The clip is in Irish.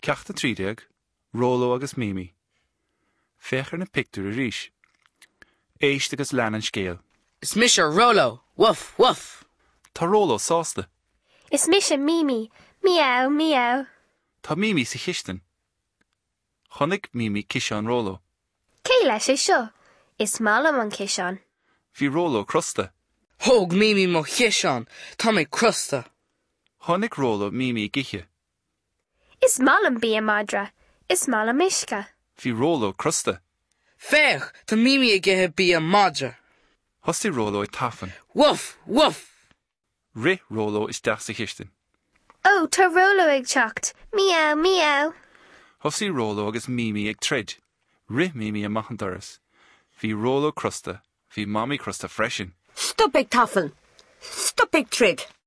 Ceachta trídeag, Rollo agus Mimi. Fechar na pictiúr a ríis. Éist agus lean an scéal. Is Misha Rollo. Woof, woof. Tá Rollo sásta. Is Misha Mimi. Meow, meow. Tá Mimi sa chistan. Chonig Mimi ciseán Rollo. Cé leis é seo? Is málam an ciseán. Bhí Rollo crusta. Thóg Mimi mo chiseán. Tá mé crusta. Chonig Rollo Mimi giche. Is málam bí a madra. Is málam isca. Bhí Rollo crusta. Fech, tá Mimi a githe bí a madra. Thostí Rollo I tafan. Woof, woof. Ri Rollo is deach sa chistan. Oh, tá Rollo ag teacht. Meow, meow. Thostí Rollo agus Mimi ag trid. Ri Mimi a machan doras. Bhí Rollo crusta. Bhí Mommy crusta freisin. Stop ag tafan. Stop ag trid.